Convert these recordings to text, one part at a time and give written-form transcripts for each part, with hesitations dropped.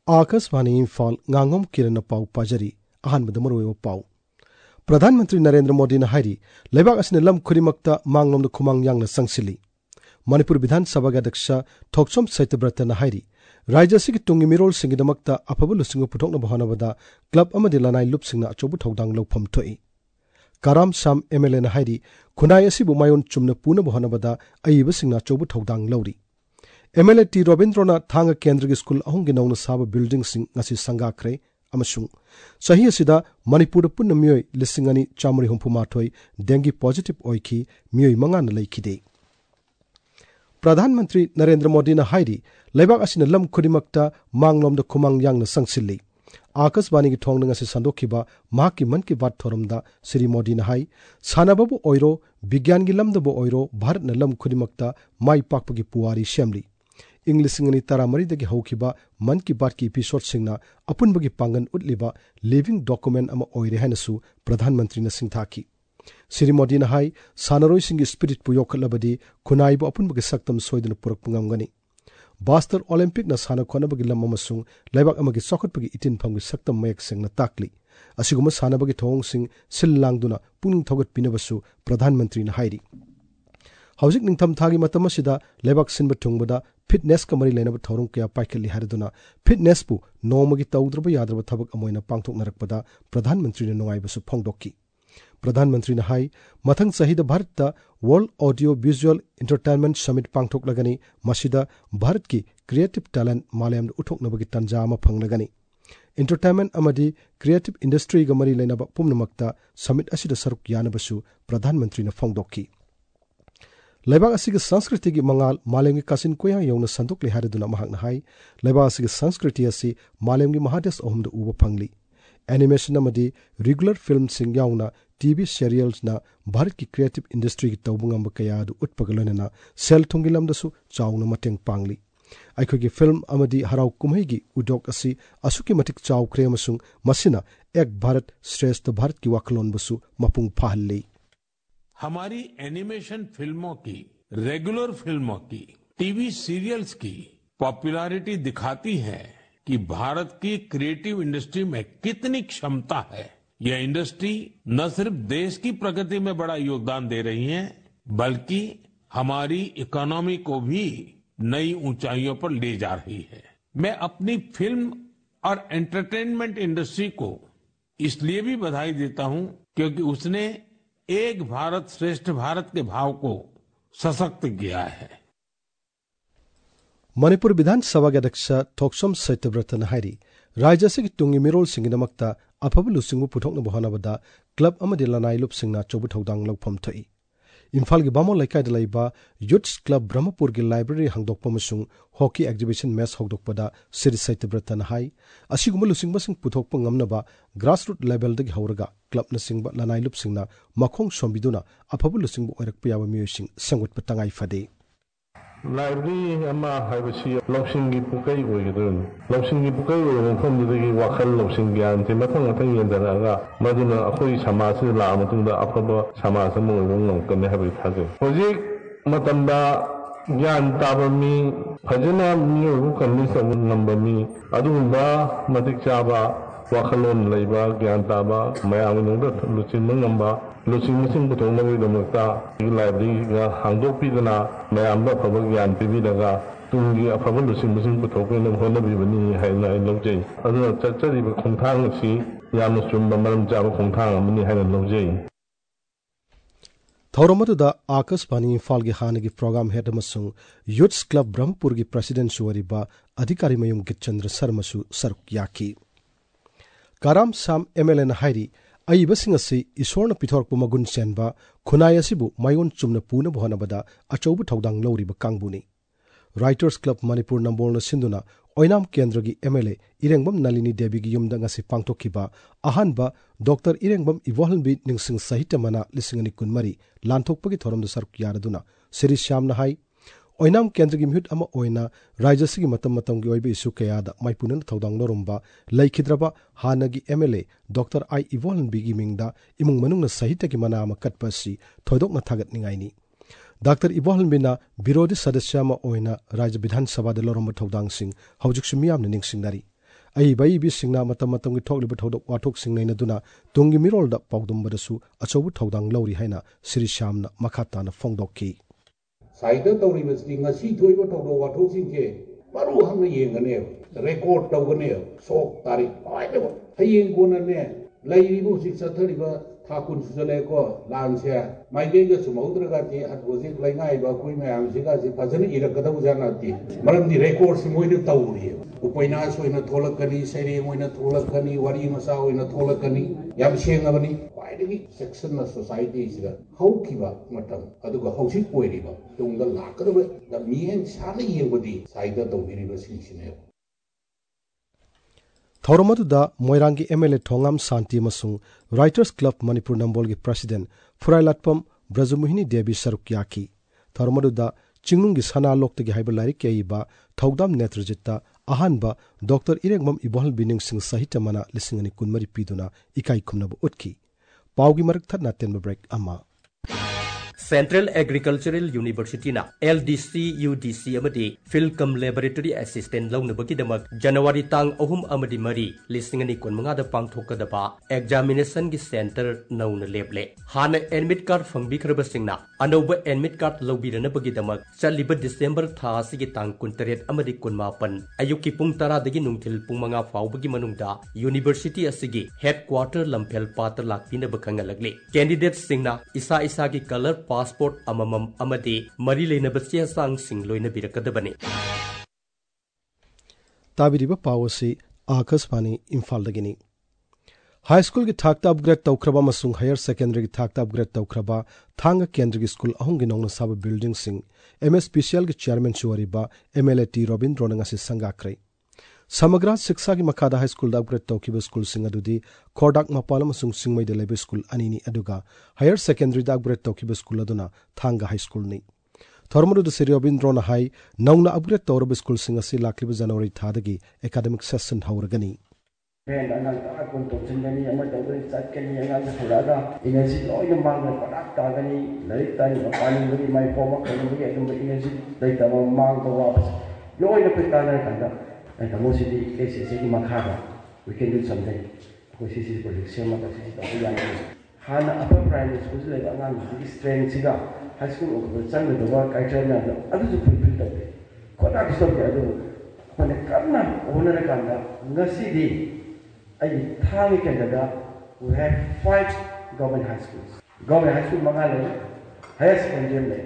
आकाशवाणी इम्फाल nganगम किरण पाउ पाजरी अहानबद मरुवे पाउ प्रधानमंत्री नरेंद्र मोदी ने हारी लेबाक असने लम खुरिमक्ता मांगलोम खुमांग यांगना संगसिली मणिपुर विधानसभा अध्यक्ष थोक्सोम सैतब्रत ने हारी राज्य की तुंगी मिरोल सिंगिदमक्ता अफब लुसिंग पुथोकना बहनबदा क्लब अमदि लनाई लुपसिंगना अचौबु थौदांग लौफम थोई काराम साम एमएलए ने हारी खुनाई असिबु मायोन चुमना पुना बहनबदा अयिबसिंगना अचौबु थौदांग लौरी एमएलए टी रविंद्रनाथ थांग केंद्र की स्कूल अहुंगी नौना साबा बिल्डिंग सिंग ngasi संगाख्रे अमसुंग सही असिदा मणिपुर पुन मियोय लिसिंगनी चामरी हुंफुमाथोय डेंगी पॉजिटिव ओइखी मियोय मंगान लैखिदे प्रधानमंत्री नरेंद्र मोदी ने हाइरी लेबाक असिना लम खुदिमक्ता मांगलोम द खुमांग यांगना संगसिल्ली आकाशवाणी की थोंग ngasi संदोखिबा माकी मन की बात थोरमदा श्री मोदी ने हाई सानाबबु ओइरो विज्ञान की लमदबु ओइरो भारत न लम खुदिमक्ता माई पाकपगी पुवारी सेमली इंग्लिसिंगनी तरामरीदगी हौखिबा मन की बात की एपिसोड सिंगना अपुनबगी पांगन उतलिबा लिविंग डॉक्यूमेंट अमा ओइरे हैनसु प्रधानमंत्री न सिंथाकी श्री मोदी ने हाई सानरोई सिंगी स्पिरिट पु योखलबदी खुनाइबो अपुनबगी सक्तम सोइदन पुरक पंगमगनी बास्टर ओलंपिक न साना खोनबगी लम अमसुंग लेबाक अमगी सखतपगी इटिन फंगी सक्तम मयक सिंगना ताकली असिगुम सानबगी थोंग सिंग सिल लांगदुना पुनिंग थोगत पिनबसु प्रधानमंत्री न हाइरी हौजिक निंगथम थागी मतम असिदा लेबाक सिनब थुंगबदा फिटनेस का मरी लेनब थौरंग कया पाइखली हारदुना फिटनेस पु नोमगी तौद्रब याद्रब थबक अमोइना पांगथोकनरकपदा प्रधानमंत्री ने नुंगाइबसु फोंगदोकी प्रधानमंत्री ने हाई मथंग सहिद Bharat world audio visual entertainment summit पांगथोकलगनी मसिदा भारत की क्रिएटिव टैलेंट मालयम उठोकनबगी तंजा अमा फंगलगनी एंटरटेनमेंट अमदी क्रिएटिव इंडस्ट्री ग मरी लेनब पुमनमक्ता समिट असिदा सरुक यानबसु प्रधानमंत्री ने फोंगदोकी लेबाक असिग संस्कृति की मंगाल मालेम की कासिन कोया यौना संदोकले हारिदुना महाकना हाई लेबाक असिग संस्कृति असि मालेम की महादेश अहुमद उब फंगली एनिमेशन अमदी रेगुलर फिल्म सिंग यौना टीवी सीरियल्स ना भारत की क्रिएटिव इंडस्ट्री की तौबंगम कयादु उत्पगलनना सेल थुंगी लमदसु चाउना मतेंग पांगली अखोगी फिल्म अमदी हराव कुमैगी उद्योग असि असुकी मतिक चाउख्रे अमसुंग मसिना एक भारत श्रेष्ठ भारत की वाखलोनबसु मपुंग फाहल्ली हमारी एनिमेशन फिल्मों की रेगुलर फिल्मों की टीवी सीरियल्स की पॉपुलैरिटी दिखाती है कि भारत की क्रिएटिव इंडस्ट्री में कितनी क्षमता है यह इंडस्ट्री न सिर्फ देश की प्रगति में बड़ा योगदान दे रही है बल्कि हमारी इकोनॉमी को भी नई ऊंचाइयों पर ले जा रही है मैं अपनी फिल्म और एंटरटेनमेंट इंडस्ट्री को इसलिए भी बधाई देता हूं क्योंकि उसने एक भारत श्रेष्ठ भारत के भाव को सशक्त किया है मणिपुर विधानसभा अध्यक्ष थोक्सोम सैतब्रत ने हारी राज्य से तुंगी मिरोल सिंगिदमक्ता अफब लुसिंगु पुथोकना बहनबदा क्लब अमदि लनाई लुपसिंगना चौबु थौदांग लौफम थई इम्फाल की बामो लैकायद लैबा यूथ्स क्लब ब्रह्मपुर की लाइब्रेरी हांगदोकपमसुंग हॉकी एग्जिबिशन मैच हौदोकपदा श्री सैतब्रत ने हाई असिगुम लुसिंगबसिंग पुथोकप ngamnaba ग्रासरूट लेवल दगी हौरगा क्लब न सिंगबा लनाई लुपसिंगना मखोंग सोंबिदुना अफब लुसिंगबु ओइरकप याबा मियोसिंग संगुतप तंगाई फदे लाइब्रेरी अमा हाइबसी लौसिंगी पुकई ओइगदुन लौसिंगी पुकई ओइगदुन मफमदुदगी वाखल लौसिंग ग्यान ते मथंग मथंग येंदरागा मदुना अखोई समाज से ला मतुंदा अफबा समाज अमा ओइगदुन ngomkane हाबि थाजे होजिक मतंदा ज्ञान ताबमी फजना मियोगु कन्विंस नंबमी अदुंदा मतिक चाबा वाखलोन लैबा ज्ञान ताबा मयामनोंदा लुचिन ngamba लुचिन मसिंग पुथोंगनबीदमक्ता लाइब्रेरी हांगदोकपीदना मयामबा फब ज्ञान पीबीदगा तुंगी अफब लुचिन मसिंग पुथोकपेन होनबीबनी हायना लौजै अदुना चच्चरिबा खोंथांग सि यामना चुम्बा मरम चाबा खोंथांग अमनी हायना लौजै थौरमदुदा आकाशवाणी इम्फाल की हाने की प्रोग्राम हेड अमसुंग यूथ्स क्लब ब्रह्मपुर की प्रेसिडेंट सुवरिबा अधिकारी मयुम गिचंद्र शर्मसु सरुक याकी काराम साम एमएलए न हाइरी अइबसिंग असि ईश्वरन पिथोरकपु मगुन सेनबा खुनाई असिबु मायोन चुमना पुना बहनबदा अचौबु थौदांग लौरिबा कांगबुनी राइटर्स क्लब मणिपुर नंबोलना सिंधुना ओइनाम केंद्र की एमएलए इरेंगबम नलिनी देवी की युमदा ngasi पांगथोखिबा अहानबा डॉक्टर इरेंगबम इवोहलबी निंगसिंग साहित्य मना लिसिंगनी कुनमरी लानथोकपगी थोरमद सरुक यारदुना श्री श्याम नहाई ओइनाम केंद्र की मिहुत अमा ओइना राज्य की मतम की ओइबे इशू कयादा माइपुनन थौदांग नोरमबा लैखिद्रबा हानगी एमएलए डॉक्टर आई इवोहलबी की मिंगदा इमुंग मनुंगना साहित्य की मना अमा कटपसी थोदोकना थागतनिंगाइनी डॉक्टर इबोहलबीना विरोधी सदस्य अमा ओइना राज्य विधानसभा लौरम थौदांग सिंह हौजिक मियामना निंगसिंगनारी ꯑꯏꯕ ꯏꯕꯤꯁꯤꯡꯅ ꯃꯇꯝ ꯃꯇꯝꯒꯤ ꯊꯣꯛꯂꯤꯕ ꯊꯧꯗꯣꯛ ꯋꯥꯊꯣꯛꯁꯤꯡ ꯅꯩꯅꯗꯨꯅ ꯇꯨꯡꯒꯤ ꯃꯤꯔꯣꯜꯗ ꯄꯥꯎꯗꯝꯕꯗꯁꯨ ꯑꯆꯧꯕ ꯊꯧꯗꯥꯡ ꯂꯧꯔꯤ ꯍꯥꯏꯅ ꯁ꯭ꯔꯤ ꯁ꯭ꯌꯥꯝꯅ ꯃꯈꯥ ꯇꯥꯅ ꯐꯣꯡꯗꯣꯛꯈꯤ ꯁꯥꯏꯗ ꯇꯧꯔꯤꯕꯁꯤꯗꯤ ꯉꯁꯤ ꯊꯣꯛꯏꯕ ꯊꯧꯗꯣꯛ ꯋꯥꯊꯣꯛꯁꯤꯡꯁꯦ ꯃꯔꯨ ꯍꯪꯅ ꯌꯦꯡꯒꯅꯦꯕ ꯔꯦꯀꯣꯔꯗ ꯇꯧꯒꯅꯦꯕ ꯁꯣꯛ ꯇꯥꯔꯤꯛ ꯂꯣꯏꯅꯃꯛ ꯍꯌꯦꯡ ꯀꯣꯟꯅꯅꯦ ꯂꯩꯔꯤꯕ ꯍꯧꯖꯤꯛ ꯆꯠꯊꯔꯤꯕ ꯊꯥ ꯀꯨꯟ ꯁꯨꯖꯜꯂꯛꯑꯦꯀꯣ ꯂꯥꯟꯁꯦ ꯃꯥꯏꯀꯩꯒ ꯆꯨꯝꯍꯧꯗ꯭ꯔꯒꯗꯤ ꯍꯧꯖꯤꯛ ꯂꯩꯉꯥꯏꯕ ꯑꯩꯈꯣꯏ ꯃꯌꯥꯝꯁꯤꯒꯁꯤ ꯐꯖꯅ ꯏꯔꯛꯀꯗꯧꯕꯖꯥꯠ ꯅꯠꯇꯦ ꯃꯔꯝꯗꯤ ꯔꯦꯀꯣꯔꯗꯁꯤ ꯃꯣꯏꯅ ꯇꯧꯔꯤꯑꯕ ꯎꯄꯩꯅꯥꯁ ꯑꯣꯏꯅ ꯊꯣꯛꯂꯛꯀꯅꯤ ꯁꯩꯔꯦꯡ ꯑꯣꯏꯅ ꯊꯣꯛꯂꯛꯀꯅꯤ ꯋꯥꯔꯤ ꯃꯆꯥ ꯑꯣꯏꯅ ꯊꯣꯛꯂꯛꯀꯅꯤ ꯌꯥꯝ ꯁꯦꯡꯉꯕꯅꯤ ꯈ꯭ꯋꯥꯏꯗꯒꯤ ꯆꯦꯛꯁꯤꯟꯅ ꯁꯣꯁꯥꯏꯇꯤꯁꯤꯗ ꯍꯧꯈꯤꯕ ꯃꯇꯝ ꯑꯗꯨꯒ ꯍꯧꯖꯤꯛ ꯑꯣꯏꯔꯤꯕ ꯇꯨꯡꯗ ꯂꯥꯛꯀꯗꯕ ꯃꯤꯠꯌꯦꯡ ꯁꯥꯅ ꯌꯦꯡꯕꯗꯤ ꯁꯥꯏꯗ ꯇꯧꯕꯤꯔꯤꯕꯁꯤꯡꯁꯤꯅꯦꯕ ꯊꯧꯔꯝ ꯑꯗꯨꯗ ꯃꯣꯏꯔꯥꯡꯒꯤ MLA ꯊꯣꯡꯉꯥꯝ ꯁꯥꯟꯇꯤ ꯑꯃꯁꯨꯡ ꯔꯥꯏꯇꯔꯁ ꯀ꯭ꯂꯕ ꯃꯅꯤꯄꯨꯔ ꯅꯝꯕꯣꯜꯒꯤ ꯄ꯭ꯔꯁꯤꯗꯦꯟ ꯐꯨꯔꯥꯏꯂꯥꯠꯄꯝ ꯕ꯭ꯔꯖꯃꯣꯍꯤꯅꯤ ꯗꯦꯕꯤ ꯁꯔꯨꯛ ꯌꯥꯈꯤ ꯊꯧꯔꯝ ꯑꯗꯨꯗ ꯆꯤꯡꯅꯨꯡꯒꯤ ꯁꯅꯥꯂꯣꯛꯇꯒꯤ ꯍꯥꯏꯕ ꯂꯥꯏꯔꯤꯛ ꯀꯌꯥꯏꯕ ꯊꯧꯗꯥꯝ ꯅꯦꯇ꯭ꯔꯖꯤꯠꯇ ꯑꯍꯥꯟꯕ ꯗꯣꯛꯇꯔ ꯏꯔꯦꯡꯕꯝ ꯏꯕꯣꯍꯜ ꯕꯤꯅꯤꯡꯁꯤꯡ ꯁꯥꯍꯤꯇ꯭ꯌ ꯃꯅꯥ 2013 ꯄꯤꯗꯨꯅ ꯏꯀꯥꯏ ꯈꯨꯝꯅꯕ ꯎꯠꯈꯤ ꯄꯥꯎꯒꯤ ꯃꯔꯛ ꯊꯠꯅ ꯇꯦꯟꯕ ꯕ꯭ꯔꯦꯛ ꯑꯃ Central Agricultural University na LDC UDC amadi Philcom Laboratory Assistant launabagidamag January tang 3-4 da pangthokadaba examination gi center nauna leble hana admit card phangbikrabasingna anoba admit card lawbiranabagidamag chaliba December tha asigi tang 19 amadi 18 ayuki pung 10 dagi nungthil pung 9 faubagi manungda university asigi headquarter lamphel pat lakpina bakhangalagli candidates singna isa isa gi color passport amamam amadi mari leinabachia sang sing loina birakadabani tabiriba pawasi akasmani imphal dagini high school gi thakta upgrade tawkraba masung higher secondary gi thakta upgrade tawkraba thanga kendra gi school ahung gi nongna sab building sing MS special gi chairman chuariba MLA T Robindro ngasi sangakrai Samagra Shiksha gi Makada High School da upgrade tawkiba school sing adudi Kordak Mapalam sung Singmai de lebe school anini aduga higher secondary da upgrade tawkiba school aduna Thanga High School ni Thormadu de Sri Robindro na hai naungna upgrade tawraba school sing asi lakliba January thadagi academic session hawragani Ben anang ta kun to chindani ama dawri chatkani angang thuraga energy loina mangna padak tagani larik tani mapani bari mai poma kanuri adum energy daita mang to wa loina pitana kanda and the most is Makara. We can do something. Because this is production of the young Hana upper primary school like Anang, strength cigar, high school of the with the work I turned out. Others will print of it. Kodak stop the other. When the Karna, owner Kanda, Nasidi, I Tami Canada, we have 5 government high schools. Government high school Mangalay, higher secondary.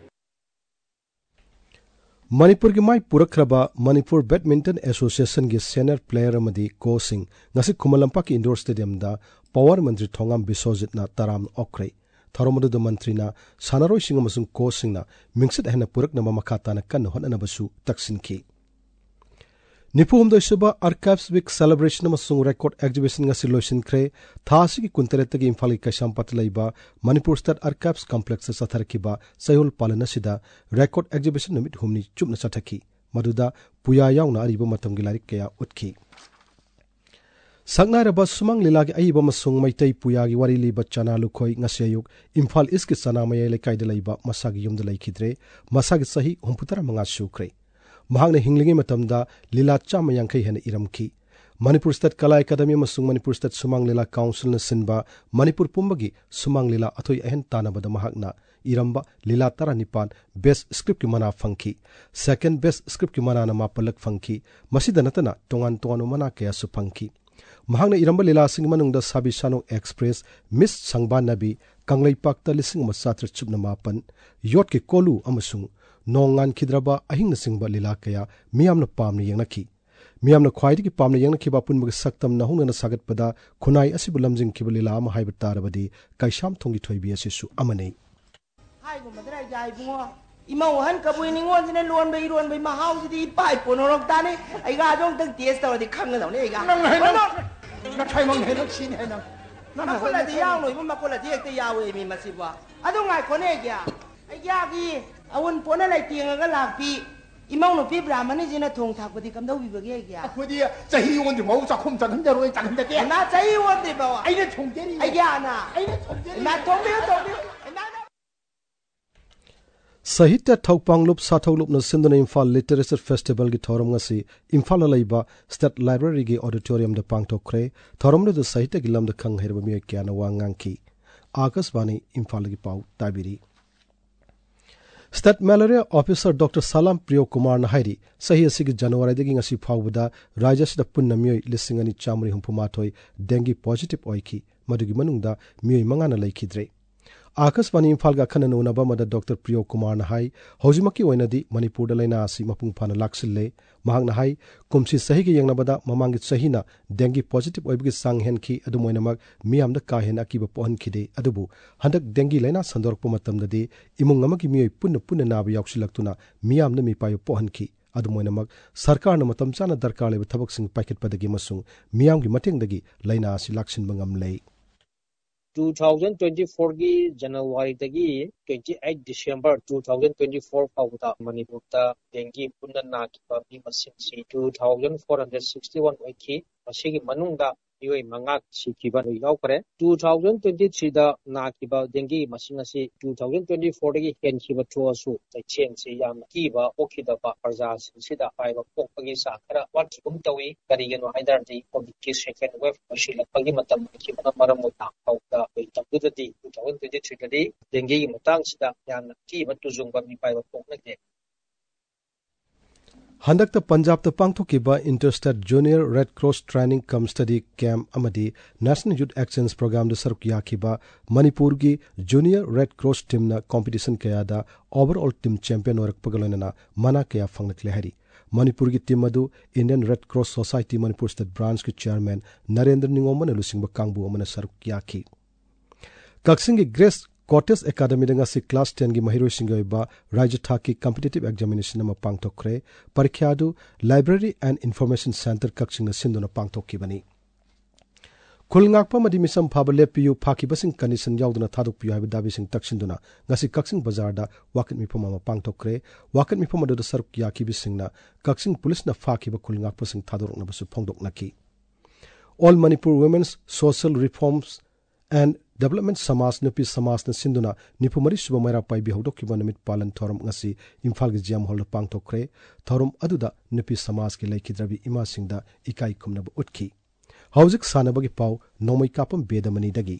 Manipur gi mai purakraba Manipur Badminton Association gi senior player amadi Ko Singh ngasi Kumalampak Indoor Stadium da Power Mantri Thongam Biswajit na taram okrai tharomadu da mantri na sanaroi sing amasung Ko Singh na mingsit hena purakna mamakata na kan honana basu taksinki Nipuhum doisaba Archives Week celebration amasung record exhibition ngasi loisin kre thasi gi kuntereta gi Imphal gi Kaishampat laiba Manipur State Archives Complex satharkiba Sayul Palana sida record exhibition numit humni chupna sathaki maduda puya yauna ariba matam gi larik kaya utki Sangnaraba Sumang Lila gi aiba masung maitai puya gi wari liba chana lukhoi ngasayuk Imphal East gi sanamaya lekai de laiba masagi yumda laikidre masagi sahi 63 sukre Mahangna hinglingi matamda Lila Chama Yankai hena iramki Manipur State Kala Academy amasung Manipur State Sumang Lila Council na sinba Manipur Pumbagi Sumang Lila athoi ahen tanabada mahakna iramba Lila Taranipan Best Script ki mana fangki Second Best Script ki mana na mapalak fangki Masida natana tongan tongano mana kaya su fangki Mahangna iramba Lila sing manungda Sabi Sano Express Miss Sangban Nabi Kanglai Pakta lising masatra chupna mapan Yot ki kolu amasung Nongan Kidraba ahing na singba Lila kaya miyamna pamni yangnaki Miyamna khwaidigi pamna yangnaki ba punbag saktam na hungna na sagat pada khunai asibu lamjing kiba Lila ama haiba tarabadi kaisham thongi thoibi asisu amane Hai ko madra jai bungo imau han kabui ningon sine luan bai mahau sidi pai ponorok tane ai ga jong tang taste taw di khang na ne ai ga na thai mong he nak sin he na na ko la di yaw noi ma ko la di ek te yawe mi masibwa adu ngai ko ne kya ai ya gi awun pona lai tiang ga lak pi imau no pi brahman ni jina thong thak padi kam dau bi bage kya khodi chahi won di mau cha khum chan ham jaroi chan ham de ke na chahi won di ba ai ne thong de ri ai ya na ai ne thong de na thong bi Sahitya Thokpanglup Satholup na Sinduna Imphal Literature Festival gi thoram ngasi Imphal laiba State Library gi auditorium da pangthokre thoram da Sahitya gi lam da khang herba mi kya na wangangki Akasbani Imphal gi pau tabiri State Malaria Officer Dr. Salam Priyo Kumar na hairi sahi asigi January dagi ngasi phawbada rajya sida punna miyoi lisingani chamri humphumathoi dengue positive oiki madugi manungda miyoi mangana laikhidre Akasbani Imphal ga khana nunaba mada Dr. Priyo Kumar na hai hojimaki oinadi Manipur da laina asi mapung phana laksille mahang na hai kumsi sahi gi yangnabada mamangi sahina dengue positive oibgi sang henki adumoinamak miyam da ka hen akiba pohon khide adubu handak dengue laina sandorkpa matamdadi imung amagi miyoi punna nabi yauksilaktuna miyam na mipayo pohon ki adumoinamak sarkar na matam chana darkar leba thabak sing paket padagi masung miyam gi matengdagi laina asi laksin bangam lei 2024 की जनवरी तगी 28 December 2024 फाउदा Manipur ता dinghy पुन्ना नाकी मी मसिंग सी 2461 ओइकी मसिगी मनुंगा योय मंगाक सिकिबा यावकरे 2023 दा नाकीबा dinghy मसिंग असि 2024 दगी हेनखिबा थोसु तैचेन से याम कीबा ओखिदबा प्रजा सिदा पाइबा पोकपगी साखरा वाटकुम तवी करिगनो हाइदरदी कोविड की सेकेंड वेव मसिलपगी मतम किबा मरमोता फाउदा तबुददी 2023 दगी डेंगी मतंग सिदा याम कीबा तुजुंगबा मी पाइबा पोकनके Handakta Punjab ta pangthokiba Interstate Junior Red Cross Training Cum Study Camp amadi National Youth Exchange Program da saruk yakiba Manipur gi Junior Red Cross team na competition kaya da overall team champion orak pagalona mana kaya fangnakle hari Manipur gi team adu Indian Red Cross Society Manipur State Branch ki chairman Narendra Ningoma na lusingba kangbu amana saruk yaki Kaksing gi Grace Cortes Academy danga si class 10 gi mahiro singoiba Rajya Thaki competitive examination ma pangthokre parikhyadu Library and Information Center Kaksing na sinduna pangthokibani Khulngakpa madi misam phaba lepiyu phakibasing condition yauduna thadukpiyu haiba dabising taksinduna ngasi Kaksing bazar da wakat mifama ma pangthokre wakat mifama da saruk yakibisingna Kaksing police na phakiba khulngakpa sing thadorokna basu phongdoknaki All Manipur Women's Social Reforms and Development Samas Nupi Samas na sinduna nipumari suba maira pai bihodok ki banamit palan thoram ngasi Imphal gi jam hol pang thokre thoram aduda nupi samas ki laikhidrabi ima singda ikai kumna ba utki hauzik sanabagi pau nomai kapam bedamani dagi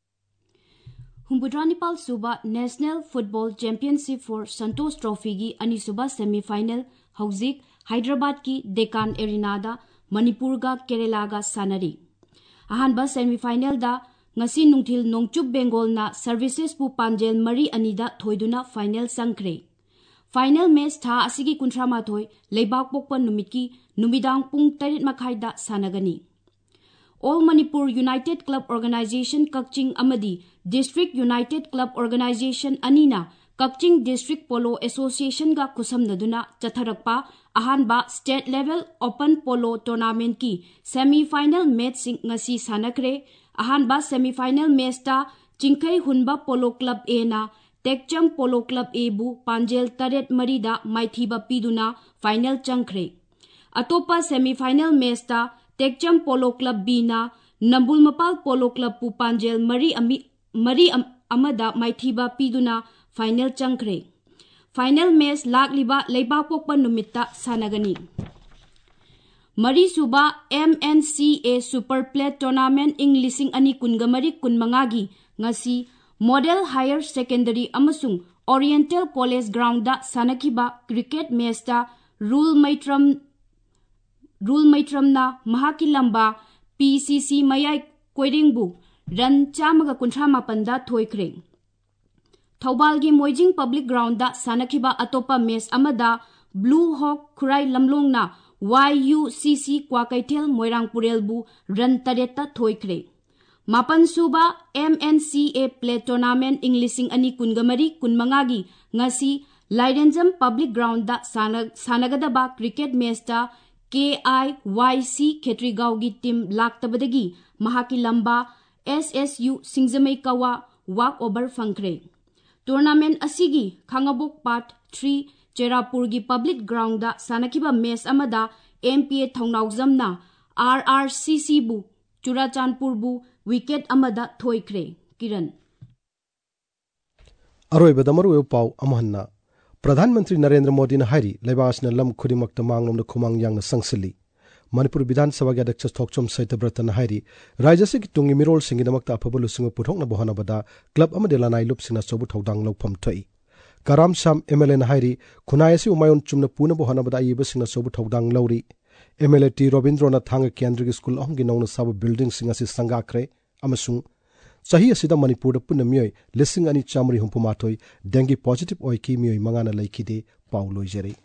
Humbudranipal Suba National Football Championship for Santosh Trophy gi anisuba semi final hauzik Hyderabad ki Deccan Arena da Manipur ga Kerala ga sanari ahanba semi final da ngasi nungthil nongchup Bengal na services pu panjel mari anida thoiduna final sangkre final match tha asigi kuntrama thoi leibak pokpa numiki numidang pung 8 makhai da sanagani All Manipur United Club Organization Kakching amadi District United Club Organization anina Kakching District Polo Association ga kusamnaduna chatharakpa ahanba state level open polo tournament ki semi final match sing ngasi sanakre ahanba semi-final match ta Chingkai Hunba Polo Club A na Tekcham Polo Club A bu Panjel Taret Marida Maithiba Piduna final changkre. Atopa semi-final match ta Tekcham Polo Club B na Nambulmapal Polo Club pu Panjel Mari Amada Maithiba Piduna final changkre. Final match lakliba leibak pokpa numitta sanagani. Mari Suba MNCA Super Plate Tournament ing lising ani kungamari kunmangagi ngasi Model Higher Secondary amasung Oriental College Ground da sanakiba cricket match da Rule Maitram na Mahakilamba PCC Mayai Koiringbu run chamaga kuntrama panda thoikre Thobal gi Moijing Public Ground da sanakiba atopa match amada Blue Hawk Khurai Lamlong na YUCC Kwakaitel Moirang Purelbu run tareta thoikre Mapan Suba MNCA Plate Tournament Englising ani kungamari kunmangagi ngasi Laidenjam Public Ground da sanagadaba cricket match da KIYC Khetrigau gi team laktabadagi mahaki lamba SSU Singzamai Kawa walk over fangkre Tournament asigi Khangabok Part 3 Cherapur gi public ground da sanakiba match amada MPA Thongnaujam na RRCC bu Churachandpur bu wicket amada thoikre Kiran Aroi bedamaru pau amhanna प्रधानमंत्री नरेंद्र मोदी ने हाइरी लेबासना lump खुदिमक मांगलोम खुमांग यांग संगसिली मणिपुर विधानसभा के अध्यक्ष थोकचोम सैतब्रत हाइरी राज्य से Tungi मिरोल सिंगिदमक अफब लुसिंग पुथोकना बहनबदा club अमदे लानाई लुपसिना सोबु थौदांग लौफम थई कराम शाम MLA हाइरी खुनाई असि उमायोन चुमना पुना बहनबदा अयबसिना सोबु थौदांग लौरी एमएलए टी रविंद्रनाथ थांग केंद्र स्कूल अहमगी नौना साब बिल्डिंग सिंग असि संगाख्रे अमसुंग सही असिदा मणिपुर पुनः मियोय लिसिंग अनि चामरी हुंपुमाथोय डेंगी पॉजिटिव ओइकी मियोय मंगाना लैखिदे पाउ लोइजरे।